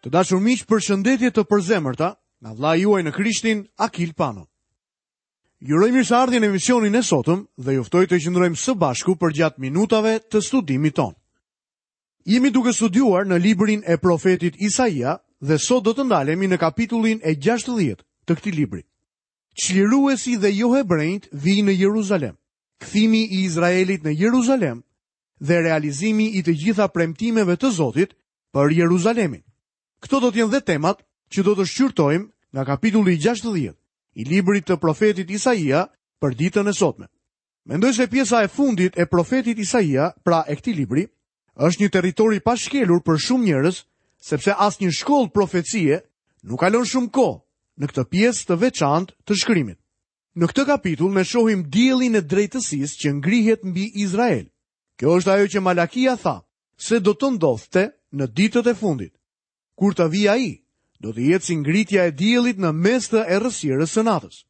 Të dashur miq, përshëndetje të përzemërta nga vlla juaj në Krishtin, Akil Pano. Ju uroj mirëseardhjen në emisionin e sotëm dhe ju ftoj të qëndrojmë së bashku për gjatë minutave të studimit ton. Jemi duke studiuar në librin e profetit Isaia dhe sot do të ndalemi në kapitullin e 60 të këtij libri. Çliruesi dhe jo hebrejt vijnë në Jeruzalem. Kthimi i Izraelit në Jeruzalem dhe realizimi i të gjitha premtimeve të Zotit për Jeruzalemin. Këto do të jenë dhe temat që do të shqyrtojmë nga kapitulli 60 i librit të profetit Isaia për ditën e sotme. Mendoj se pjesa e fundit e profetit Isaia, pra e këtij libri, është një territori pa shkelur për shumë njerëz, sepse asnjë shkollë profecie nuk kalon shumë kohë në këtë pjesë të veçantë të shkrimit. Në këtë kapitull ne shohim diellin e drejtësisë që ngrihet mbi Izrael. Kjo është ajo që Malakia tha se do të ndodhte në ditët e fundit. Kur të vijë ai, do të jetë si ngritja e diellit në mes të errësirës së natës.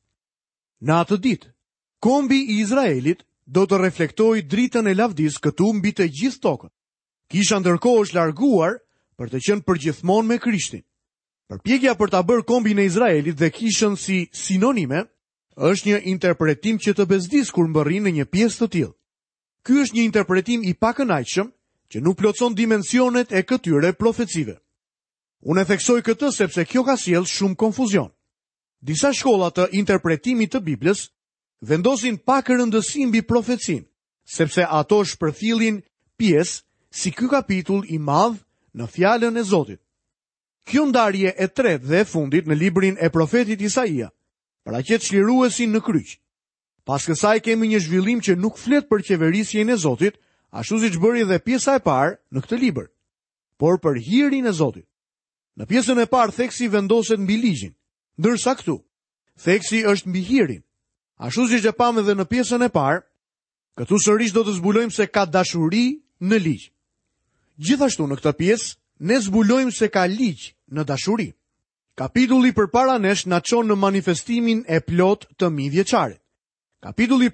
Në atë ditë, kombi i Izraelit do të reflektojë dritën e lavdisë këtu mbi të gjithë tokën. Kisha ndërkohë është larguar për të qenë përgjithmonë me Krishtin. Përpjekja për ta bërë kombin e Izraelit dhe kishën si sinonime është një interpretim që të bezdis kur mbërrin në një pjesë të tillë. Ky është një interpretim i pakënaqshëm që nuk plotson dimensionet e këtyre profecive. Unë e theksoj këtë sepse kjo ka sjellë shumë konfuzion. Disa shkolla të interpretimit të Biblës vendosin pak rëndësi mbi profecinë, sepse ato shpërfillin pjesë si ky kapitull i madh në fjalën e Zotit. Kjo ndarje e tretë dhe e fundit në librin e profetit Isaia paraqet çliruesin në kryq. Pas kësaj kemi një zhvillim që nuk flet për qeverisjen e Zotit, ashtu siç bëri dhe pjesa e parë në këtë libër, por për hirin e Zotit. Në pjesën e parë theksi vendoset mbi ligjin, ndërsa këtu theksi është mbi hirin. Ashtu siç e pam edhe në pjesën e parë, këtu sërish do të zbulojmë se ka dashuri në ligj. Gjithashtu në këtë pjesë ne zbulojmë se ka ligj në dashuri. Kapitulli përpara nesh na çon në manifestimin e plot të mijëvjeçarit. Kapitulli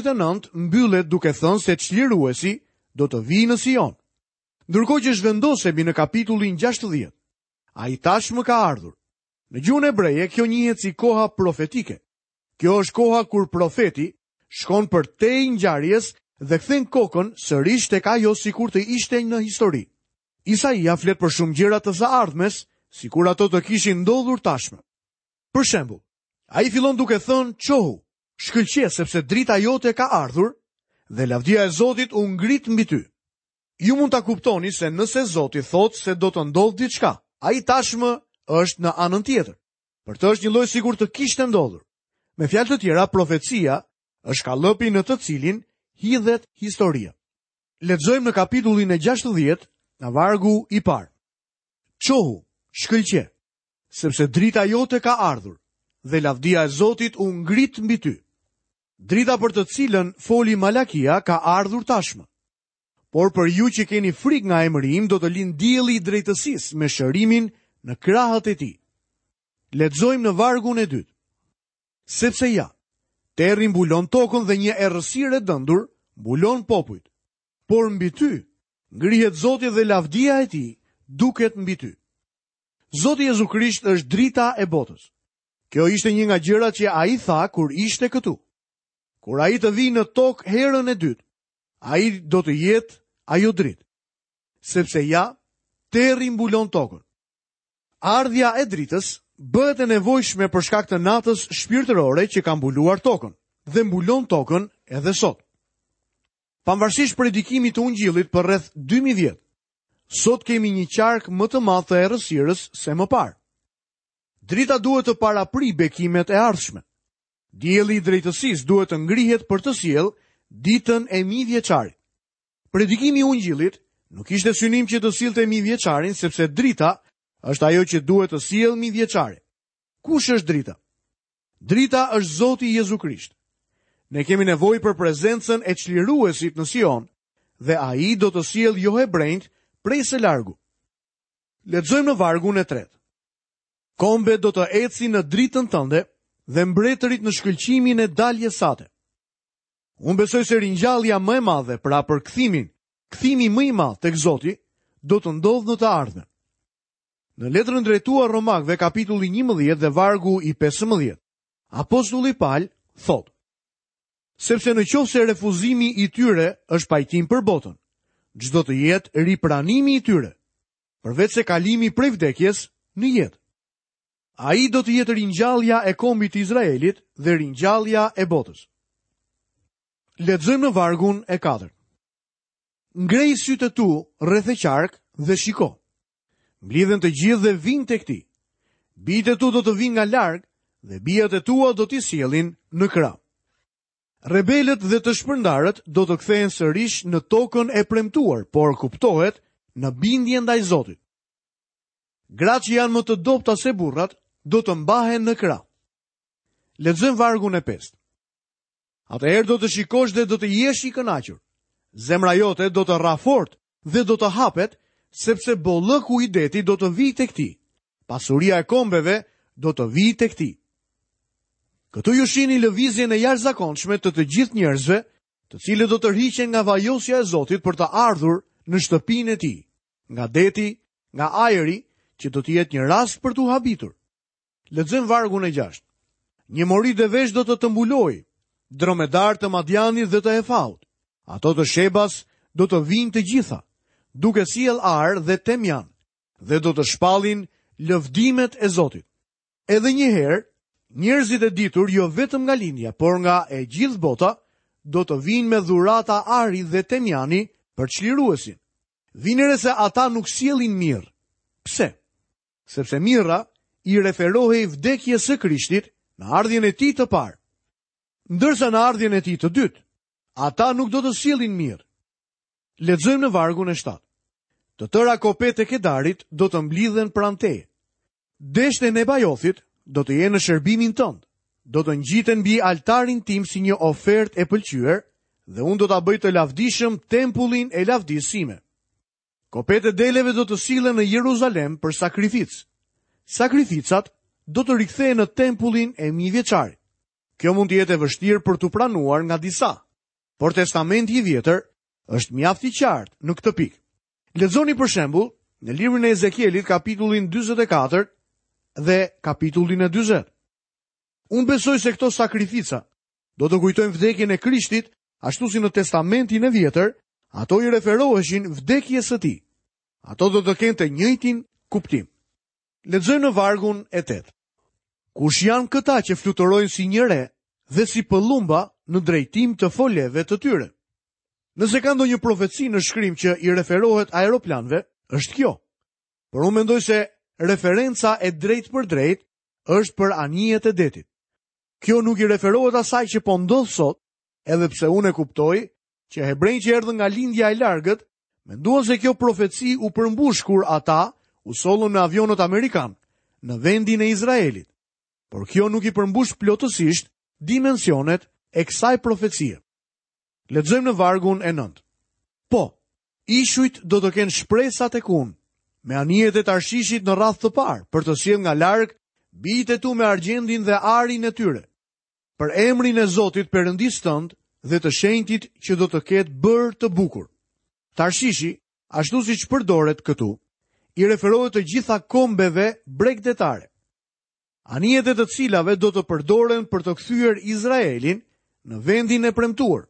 59 mbyllet duke thënë se çliruesi do të vijë në Sion. Ndërkohë që zhvendosemi në kapitullin 60, ai tashmë ka ardhur. Në gjuhën hebreje kjo njihet si koha profetike. Kjo është koha kur profeti shkon për te ngjarjes dhe kthen kokën sërish tek ajo sikur të ishte në histori. Isaia flet për shumë gjëra të së ardhmes, sikur ato të kishin ndodhur tashmë. Për shembull, ai fillon duke thënë: "Çohu, shkëlqe sepse drita jote ka ardhur dhe lavdia e Zotit u ngrit mbi ty." Ju mund ta kuptoni se nëse Zoti thotë se do të ndodhë diçka, ai tashmë është në anën tjetër. Për të është një lloj sikur të kishte ndodhur. Me fjalë të tjera, profecia është kallëpi në të cilin hidhet historia. Lexojmë në kapitullin e 60 nga vargu i parë. "Çohu, shkëlqe, sepse drita jote ka ardhur dhe lavdia e Zotit u ngrit mbi ty." Drita për të cilën foli Malakia ka ardhur tashmë. Por për ju që keni frikë nga emri im, do të lind dielli i drejtësisë me shërimin në krahët e tij. Lexojmë në vargun e 2. "Sepse ja, terri mbulon tokën dhe një errësirë e dëndur mbulon popujt. Por mbi ty ngrihet Zoti dhe lavdia e tij duket mbi ty." Zoti Jezu Krisht është drita e botës. Kjo ishte një nga gjërat që ai tha kur ishte këtu. Kur ai të vijë në tokë herën e dytë, ai do të jetë ajo dritë. Sepse ja, terri mbulon tokën. Ardhja e dritës bëhet e nevojshme për shkak të natës shpirtërore që ka mbuluar tokën dhe mbulon tokën edhe sot. Pavarësisht predikimit të Ungjillit për rreth 2000 vjet, sot kemi një qark më të madh të errësirës se më parë. Drita duhet të parapri bekimet e ardhshme. Dielli i drejtësisë duhet të ngrihet për të sjellë ditën e mijëvjeçarit. Predikimi i Ungjillit nuk ishte synim që të sillte mijëvjeçarin, sepse drita është ajo që duhet të sjellë mijëvjeçarin. Kush është drita? Drita është Zoti Jezu Krisht. Ne kemi nevojë për prezencën e çliruesit në Sion dhe ai do të sjellë jo hebrejt prej së largu. Lexojmë në vargun e 3. "Kombe do të ecin në dritën tënde dhe mbretërit në shkëlqimin e daljes sate." Unë besoj se ringjallja më e madhe pra për kthimi më i madh tek Zoti do të ndodhë në të ardhmen. Në letrën drejtuar Romakëve kapitulli 11 dhe vargu i 15, apostulli Paul thot: sepse në qoftë se refuzimi i tyre është pajtim për botën, çdo të jetë ripranimi i tyre, përveç se kalimi prej vdekjes në jetë. Ai do të jetë ringjallja e kombit të Izraelit dhe ringjallja e botës. Lexojmë në vargun e 4. Ngrej sytë e tu rreth e qark dhe shiko. Mblidhen të gjithë dhe vinë tek ti. Bijtë e tu do të vinë nga larg dhe bijat e tua do t'i sjellin në krah. Rebelët dhe të shpërndarët do të kthehen sërish në tokën e premtuar, por kuptohet në bindje ndaj Zotit. Gratë që janë më të dobta se burrat do të mbahen në krah. Lexojmë vargun e 5. Atëherë do të shikosh dhe do të jesh i kënaqur. Zemra jote do të rrafort dhe do të hapet, sepse bollëku i detit do të vijë tek ti. Pasuria e kombeve do të vijë tek ti. Këtu ju shihni lëvizjen e jashtëzakonshme të gjithë njerëzve, të cilët do të rriqen nga vajosja e Zotit për të ardhur në shtëpinë e tij, nga deti, nga ajri, që do të jetë një rast për t'u habitur. Lexojmë vargun e 6. Një mori dhe vesh do të mbulojë, dromedar të Madianit dhe të Efaut. Ato të Shebas do të vinë të gjitha, duke sjell ar dhe temjan, dhe do të shpallin lëvdimet e Zotit. Edhe një herë, njerëzit e ditur jo vetëm nga lindja, por nga e gjithë bota, do të vinë me dhurata ari dhe temjani për çliruesin. Vinëre se ata nuk sjellin mirë. Pse? Sepse mirra i referohej vdekjes së Krishtit në ardhjen e tij të parë. Ndërsa në ardhjen e tij të dytë, ata nuk do të sjellin mirë. Lexojmë në vargun e 7. Të tëra kopet e Kedarit do të mblidhen pranë teje. Deshte e Nebajothit do të jenë në shërbimin tënd. Do të ngjiten mbi altarin tim si një ofertë e pëlqyer, dhe unë do ta bëj të lavdishëm tempullin e lavdisë sime. Kopet e deleve do të sillen në Jeruzalem për sakrificë. Sakrificat do të rikthehen në tempullin e mijëvjeçarit. Kjo mund të jetë e vështirë për t'u pranuar nga disa, por Testamenti i Vjetër është mjaft i qartë në këtë pikë. Lexoni për shembull në librin e Ezekielit kapitullin 44 dhe kapitullin e 40. Unë besoj se këto sakrifica do të kujtojnë vdekjen e Krishtit, ashtu si në Testamentin e Vjetër ato i referoheshin vdekjes së tij. Ato do të kenë të njëjtin kuptim. Lexojmë në vargun e 8. Kush janë këta që fluturojnë si një re dhe si pëllumba në drejtim të foleve të tyre? Nëse ka ndonjë profeci në shkrim që i referohet aeroplanëve, është kjo. Por unë mendoj se referenca e drejt për drejt është për anijet e detit. Kjo nuk i referohet asaj që po ndodh sot, edhe pse unë e kuptoj që hebrejtë që erdhën nga lindja e largët menduan se kjo profeci u përmbush kur ata u sollën në avionët amerikan në vendin e Izraelit. Por kjo nuk i përmbush plotësisht dimensionet e kësaj profecie. Lexojmë në vargun e 9. Po, ishujt do të kenë shpresa tek unë, me anijet e Tarshishit në radhë të parë, për të sjellë nga larg bijtë e tu me argjendin dhe arin e tyre, për emrin e Zotit Perëndis tënd dhe të shenjtit që do të ketë bërë të bukur. Tarshishi, ashtu siç përdoret këtu, i referohet të gjitha kombeve bregdetare. Anijet e të cilave do të përdoren për të kthyer Izraelin në vendin e premtuar.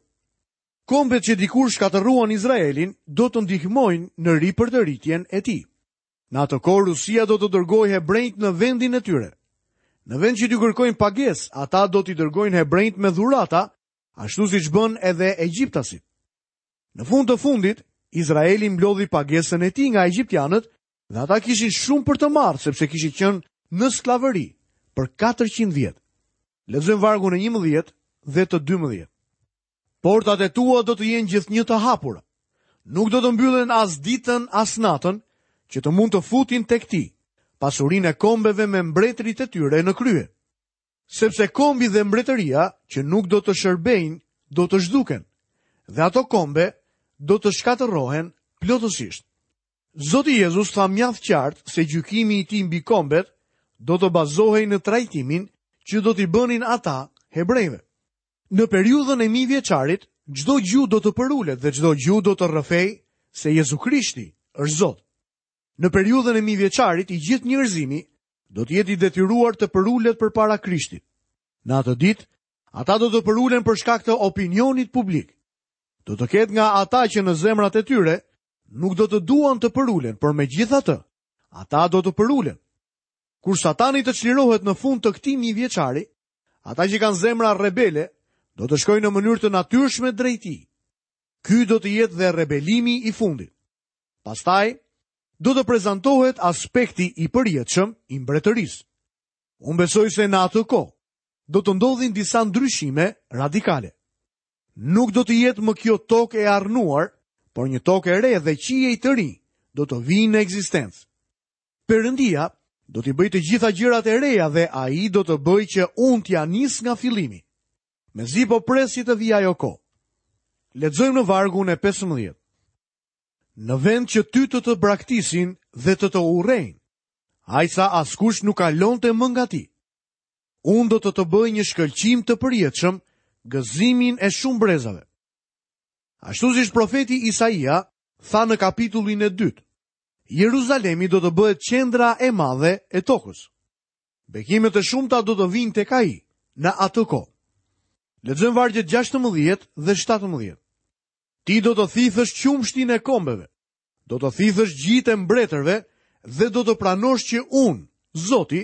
Kombet që dikur shkatërruan Izraelin do të ndihmojnë në ripërdëritjen e tij. Në atë kohë Rusia do të dërgojë hebrejt në vendin e tyre. Në vend që t'i kërkojnë pagesë, ata do t'i dërgojnë hebrejt me dhurata, ashtu siç bën edhe egjiptasit. Në fund të fundit, Izraeli mblodhi pagesën e tij nga egjiptianët dhe ata kishin shumë për të marrë sepse kishin qenë në skllavëri për 400 vjet. Lexojmë vargun e 11 dhe të 12. Portat e tua do të jenë gjithnjë të hapura. Nuk do të mbyllen as ditën as natën, që të mund të futin tek ti pasurinë e kombeve me mbretërit e tyre në krye. Sepse kombi dhe mbretëria që nuk do të shërbejnë do të zhduken, dhe ato kombe do të shkatërrohen plotësisht. Zoti Jezus tha mjaft qartë se gjykimi i tij mbi kombet do të bazohej në trajtimin që do t'i bënin ata hebrejve. Në periudhën e mijëvjeçarit, çdo gjuhë do të përulet dhe çdo gjuhë do të rrëfej se Jezu Krishti është Zot. Në periudhën e mijëvjeçarit, i gjithë njerëzimi do të jetë i detyruar të përulet përpara Krishtit. Në atë ditë, ata do të përulen për shkak të opinionit publik. Do të ketë nga ata që në zemrat e tyre nuk do të duan të përulen, por megjithatë, ata do të përulen. Kur Satani të çlirohet në fund të këtij mijëvjeçari, ata që kanë zemra rebele do të shkojnë në mënyrë të natyrshme drejt tij. Ky do të jetë dhe rebelimi i fundit. Pastaj do të prezantohet aspekti i përjetshëm i mbretërisë. Unë besoj se në atë kohë do të ndodhin disa ndryshime radikale. Nuk do të jetë më kjo tokë e arnuar, por një tokë e re dhe qiej të ri do të vijnë në ekzistencë. Perëndia do t'i bëjë të gjitha gjërat e reja dhe ai do të bëjë që unë t'ja nis nga fillimi. Mezi po pres që të vijë ajo kohë. Lexojmë në vargun e 15. Në vend që ty të braktisin dhe të urrejnë, ai sa askush nuk kalonte më nga ti. Unë do të bëj një shkëlqim të përjetshëm, gëzimin e shumë brezave. Ashtu si profeti Isaia tha në kapitullin e 2, Jeruzalemi do të bëhet qendra e madhe e tokës. Bekimet e shumta do të vinë tek ai në atë kohë. Lexojmë vargjet 16 dhe 17. Ti do të thithësh qumshtin e kombeve, do të thithësh gjitë e mbretërve dhe do të pranosh që unë, Zoti,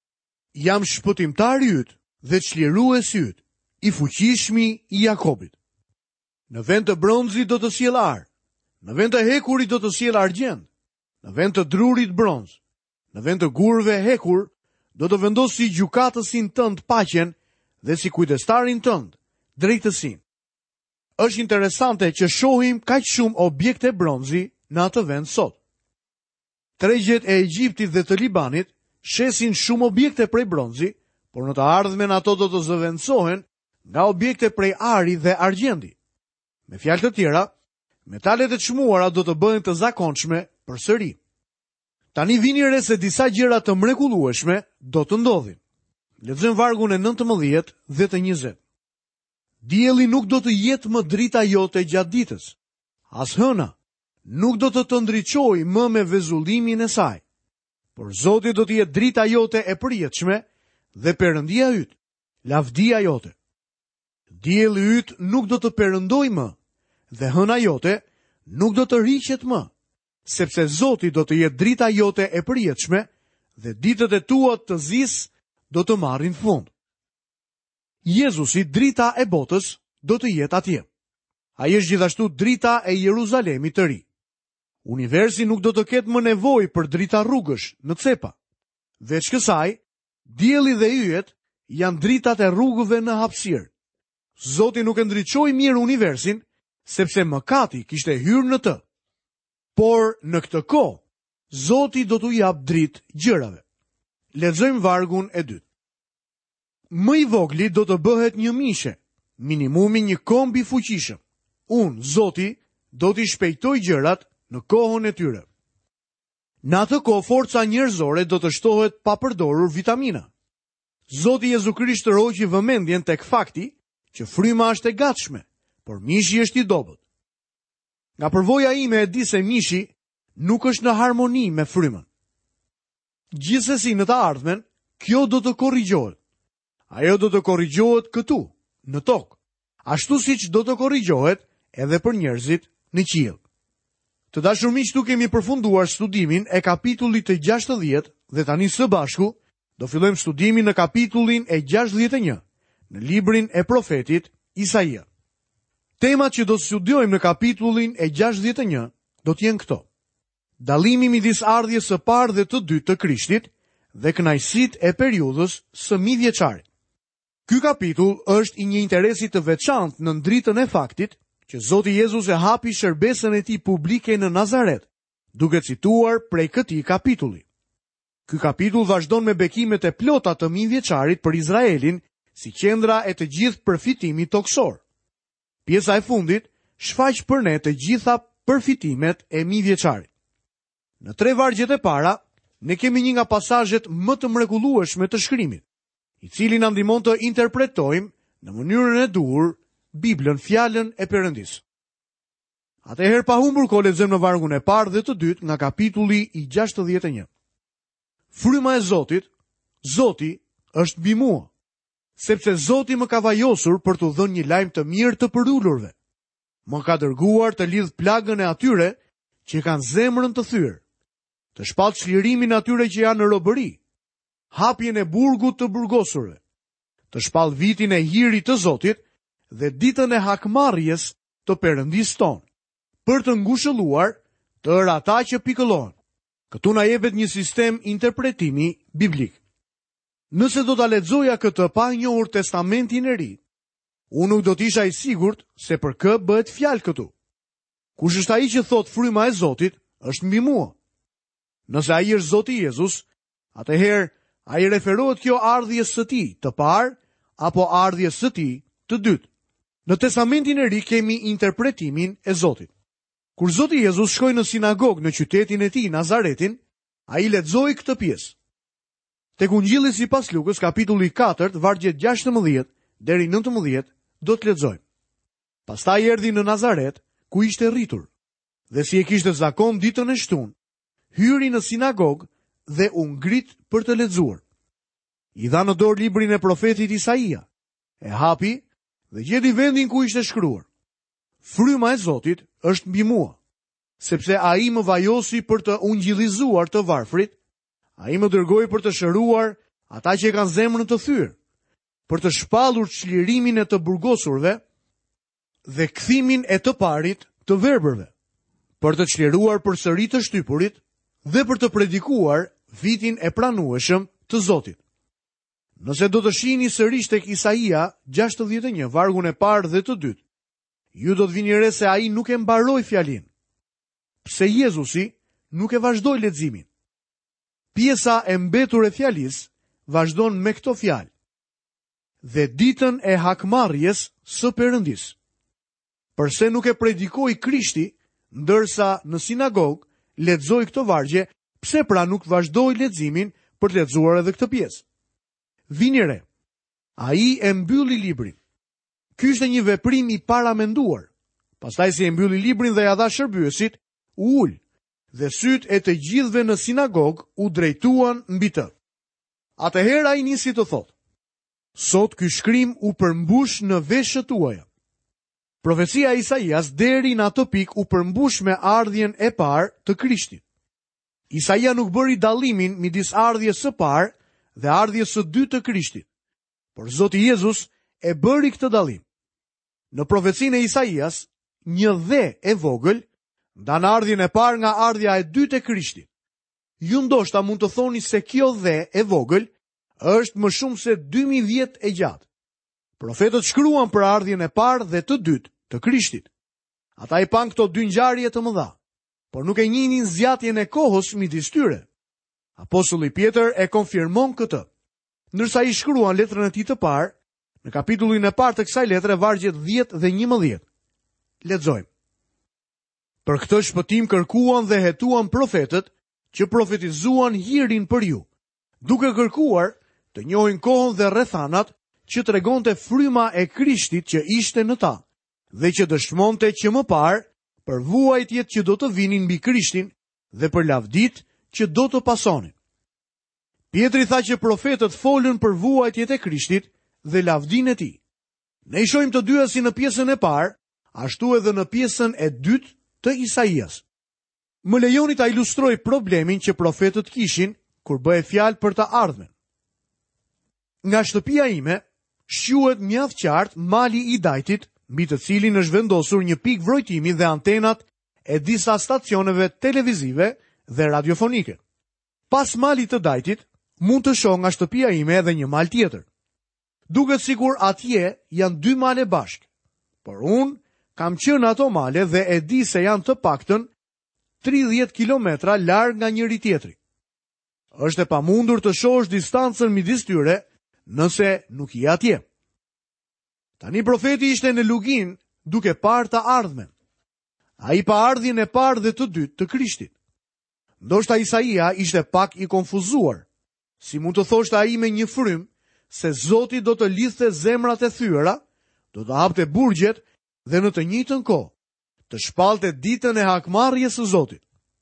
jam shpëtimtari yt dhe çliruesi yt, i fuqishmi i Jakobit. Në vend të bronzit do të sjell ar, në vend të hekurit do të sjell argjend, në vend të drurit bronz, në vend të gurëve hekur do të vendos si gjykatësin tënd paqen dhe si kujdestarin tënd drejtësinë. Është interesante që shohim kaq shumë objekte bronzi në atë vend sot. Tregjet e Egjiptit dhe të Libanit shesin shumë objekte prej bronzi, por në të ardhmen ato do të zëvendësohen nga objekte prej ari dhe argjendi. Me fjalë të tjera, metalet e çmuara do të bëhen të zakonshme përsëri. Tani vini re se disa gjëra të mrekullueshme do të ndodhin. Lexojmë vargun e 19 dhe të 20. Dielli nuk do të jetë më drita jote gjatë ditës. As hëna nuk do të ndriçojë më me vezullimin e saj. Por Zoti do të jetë drita jote e përjetshme dhe perëndia yt, lavdia jote. Dielli yt nuk do të perëndojë më dhe hëna jote nuk do të rriqet më, sepse Zoti do të jetë drita jote e përjetshme dhe ditët e tua të zis do të marrin fund. Jezusi, drita e botës, do të jetë atje. Ai është gjithashtu drita e Jeruzalemit të ri. Universi nuk do të ketë më nevojë për drita rrugësh në cepa. Veç kësaj, dielli dhe yjet janë dritat e rrugëve në hapësirë. Zoti nuk e ndriçoi mirë universin, sepse mëkati kishte hyrë në të. Por në këtë kohë, Zoti do t'u jap dritë gjërave. Lexojmë vargun e 2. Më i vogli do të bëhet një mishe, minimumi një komb i fuqishëm. Unë, Zoti, do t'i shpejtoj gjërat në kohën e tyre. Në atë kohë, forca njerëzore do të shtohet pa përdorur vitamina. Zoti Jezu Krisht roqi vëmendjen tek fakti që fryma është e gatshme, por mishi është i dobët. Nga përvoja ime e di se mishi nuk është në harmoni me frymën. Gjithsesi në të ardhmen, kjo do të korrigjohet. Ajo do të korrigjohet këtu, në tokë, ashtu siç do të korrigjohet edhe për njerëzit në qiell. Të dashur miq, tu kemi përfunduar studimin e kapitullit të 60 dhe tani së bashku do fillojmë studimin në kapitullin e 61 në librin e profetit Isaia. Temat që do të studiojmë në kapitullin e 61 do të jenë këto: dallimi midis ardhjes së parë dhe të dytë të Krishtit dhe kënaqësitë e periudhës së mijëvjeçarit. Ky kapitull është i një interesi të veçantë në dritën e faktit që Zoti Jezus e hapi shërbesën e tij publike në Nazaret, duke cituar prej këtij kapitulli. Ky kapitull vazhdon me bekimet e plota të mijëvjeçarit për Izraelin si qendra e të gjithë përfitimit toksor. Pjesa e fundit shfaq për ne të gjitha përfitimet e mijëvjeçarit. Në 3 vargjet e para, ne kemi një nga pasazhet më të mrekullueshme të shkrimit, i cili na ndihmon të interpretojmë në mënyrën e duhur Biblën, fjalën e Perëndisë. Atëherë pa humbur kohë lexojmë në vargun e parë dhe të dytë nga kapitulli i 61. Fryma e Zotit, Zoti është mbi mua, sepse Zoti më ka vajosur për t'u dhënë një lajm të mirë të përulurve. Më ka dërguar të lidh plagën e atyre që kanë zemrën të thyrë, të shpall çlirimin atyre që janë në robëri, hapjen e burgut të burgosurve, të shpall vitin e hirit të Zotit dhe ditën e hakmarrjes të Perëndisë tonë, për të ngushëlluar tërë ata që pikëllohen. Këtu na jepet një sistem interpretimi biblik. Nëse do ta lexoja këtë pa njohur Testamentin e Ri, unë nuk do të isha i sigurt se për kë bëhet fjalë këtu. Kush është ai që thot fryma e Zotit është mbi mua? Nëse ai është Zoti Jezus, atëherë ai referohet kjo ardhjes së tij të parë apo ardhjes së tij të dytë. Në Testamentin e Ri kemi interpretimin e Zotit. Kur Zoti Jezus shkoi në sinagogë në qytetin e tij Nazaretin, ai lexoi këtë pjesë. Tek Ungjilli sipas Lukës, kapitulli 4, vargjet 16 deri 19, do të lexojmë. Pastaj erdhi në Nazaret, ku ishte rritur, dhe si e kishte zakon ditën e shtunë, hyri në sinagogë dhe u ngrit për të lexuar. I dha në dorë librin e profetit Isaia, e hapi dhe gjeti vendin ku ishte shkruar: Fryma e Zotit është mbi mua, sepse ai më vajosi për të ungjillizuar të varfrit, ai më dërgoi për të shëruar ata që kanë zemrën të thyrë, për të shpallur çlirimin e të burgosurve dhe kthimin e të parit të verbërve, për të çliruar përsëri të shtypurit dhe për të predikuar vitin e pranueshëm të Zotit. Nëse do të shihni sërish tek Isaia 61, vargun e parë dhe të dytë, ju do të vini re se ai nuk e mbaroi fjalin. Pse Jezusi nuk e vazhdoi leximin? Pjesa e mbetur e fjalisë vazhdon me këto fjalë: dhe ditën e hakmarrjes së Perëndisë. Përse nuk e predikoi Krishti, ndërsa në sinagogë lexoi këto vargje, pse pra nuk vazhdoi leximin për të lexuar edhe këtë pjesë? Vini re, ai e mbylli librin. Ky ishte një veprim i paramenduar. Pastaj si e mbylli librin dhe ja dha shërbyesit, u ul, dhe sytë e të gjithëve në sinagogë u drejtuan mbi të. Atëherë ai nisi të thotë: sot ky shkrim u përmbush në veshët tuaja. Profecia e Isaias deri në atë pikë u përmbush me ardhjen e parë të Krishtit. Isaia nuk bëri dallimin midis ardhjes së parë dhe ardhjes së dytë të Krishtit, por Zoti Jezus e bëri këtë dallim. Në profecinë e Isaias, një dhe e vogël ndan ardhjen e parë nga ardhja e dytë e Krishtit. Ju ndoshta mund të thoni se kjo dhe e vogël është më shumë se 2000 vjet e gjatë. Profetët shkruan për ardhjen e parë dhe të dytë të Krishtit. Ata i pan këto dy ngjarje të mëdha, por nuk e njihnin zgjatjen e kohës midis tyre. Apostulli Pjetër e konfirmon këtë, ndërsa i shkruan letrën e tij të parë, në kapitullin e parë të kësaj letre, vargjet 10 dhe 11. Lexojmë: për këtë shpëtim kërkuan dhe hetuan profetët që profetizuan hirin për ju, duke kërkuar të njohin kohën dhe rrethanat që tregonte fryma e Krishtit që ishte në ta, dhe që dëshmonte që më parë për vuajtjet që do të vinin mbi Krishtin dhe për lavdit që do të pasonin. Pjetri tha që profetët folën për vuajtjet e Krishtit dhe lavdin e tij. Ne i shohim të dyja si në pjesën e parë, ashtu edhe në pjesën e dytë të Isaias. Më lejoni ta ilustroj problemin që profetët kishin kur bëhe fjalë për të ardhmen. Nga shtëpia ime shquhet mjaft qartë mali i Dajtit, mbi të cilin është vendosur një pikë vrojtimi dhe antenat e disa stacioneve televizive dhe radiofonike. Pas malit të Dajtit, mund të shoh nga shtëpia ime edhe një mal tjetër. Duket sikur atje janë dy male bashkë, por unë kam qenë ato male dhe e di se janë të paktën 30 kilometra larg nga njëri tjetri. Është e pamundur të shohësh distancën midis tyre nëse nuk je atje. Tani profeti ishte në lugin duke parë të ardhmen. Ai pa ardhjen e parë dhe të dytë të Krishtit. Ndoshta Isaia ishte pak i konfuzuar. Si mund të thoshte ai me një frym se Zoti do të lidhte zemrat e thyera, do të hapte burgjet dhe në të njëjtën kohë të shpalte ditën e hakmarrjes së Zotit.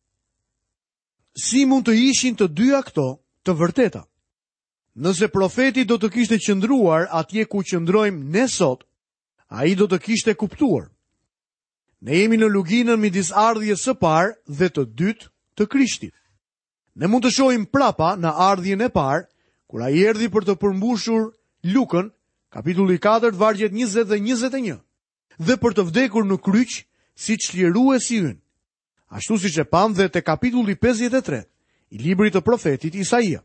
Si mund të ishin të dyja këto të vërteta? Nëse profeti do të kishte qëndruar atje ku qëndrojmë ne sot, ai do të kishte kuptuar. Ne jemi në luginën midis ardhjes së parë dhe të dytë të Krishtit. Ne mund të shohim prapa në ardhjen e parë, kur ai erdhi për të përmbushur lukën, kapitulli 4, vargjet 20 dhe 21, dhe për të vdekur në kryq si çliruesi ynë. Ashtu siç e pam dhe te kapitulli 53 i librit të profetit Isaia.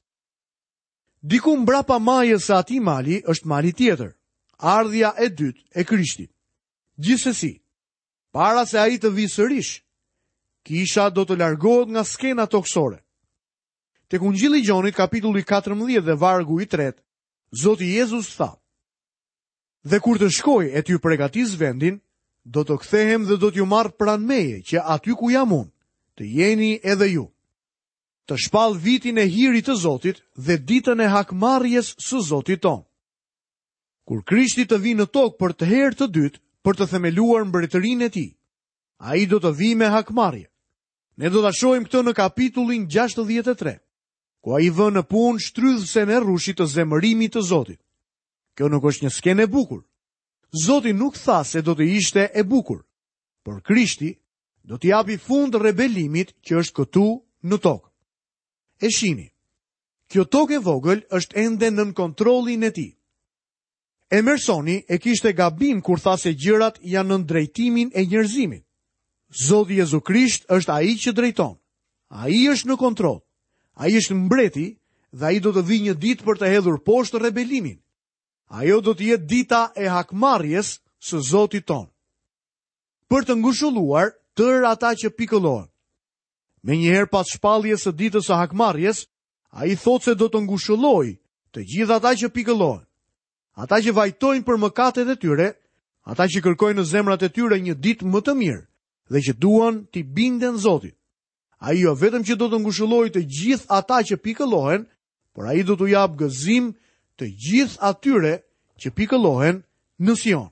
Diku mbrapa majës së atij mali është mali tjetër, ardhja e dytë e Krishtit. Gjithsesi, para se ai të vijë sërish, kisha do të largohet nga skena toksore. Tek Ungjilli i Gjonit, kapitulli 14 dhe vargu i 3, Zoti Jezus tha: "Dhe kur të shkoj e t'ju përgatis vendin, do të kthehem dhe do t'ju marr pranë meje, që aty ku jam unë, të jeni edhe ju. Të shpall vitin e hirit të Zotit dhe ditën e hakmarrjes së Zotit ton." Kur Krishti të vi në tokë për të herë të dytë, për të themeluar mbretërinë e tij, ai do të vi me hakmarrje. Ne do ta shohim këtë në kapitullin 63, ku ai vën në punë shtrydhësen e rrushit të zemërimit të Zotit. Kjo nuk është një skenë e bukur. Zoti nuk tha se do të ishte e bukur, por Krishti do t'i japi fund rebelimit që është këtu në tokë. E shihni, kjo tokë e vogël është ende nën kontrollin e tij. Emersoni e kishte gabim kur tha se gjërat janë nën drejtimin e njerëzimit. Zoti Jezu Krisht është ai që drejton. Ai është në kontroll. Ai është mbreti dhe ai do të vijë një ditë për të hedhur poshtë rebelimin. Ajo do të jetë dita e hakmarrjes së Zotit ton. Për të ngushëlluar tërë ata që pikëllohen. Menjëherë pas shpalljes së ditës së hakmarrjes, ai thotë se do të ngushëllojë të gjithë ata që pikëllohen. Ata që vajtojnë për mëkatet e tyre, ata që kërkojnë në zemrat e tyre një ditë më të mirë dhe që duan t'i binden Zotit. Ai jo vetëm që do të ngushëllojë të gjithë ata që pikëllohen, por ai do t'u jap gëzim të gjithë atyre që pikëllohen në Sion.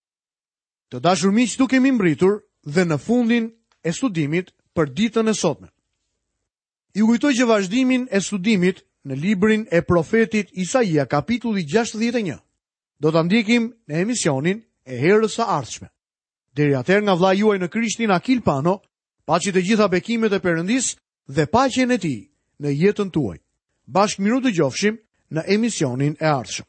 Të dashur miq, këtu kemi mbritur dhe në fundin e studimit për ditën e sotme. Ju kujtoj që vazhdimin e studimit në librin e profetit Isaia, kapitulli 61, do ta ndjekim në emisionin e herës së ardhshme. Deri atëherë, nga vllai juaj në Krishtin, Akil Pano, paçi të gjitha bekimet e Perëndis dhe paqen e tij në jetën tuaj. Bashkë miru të gjofshim në emisionin e ardhshëm.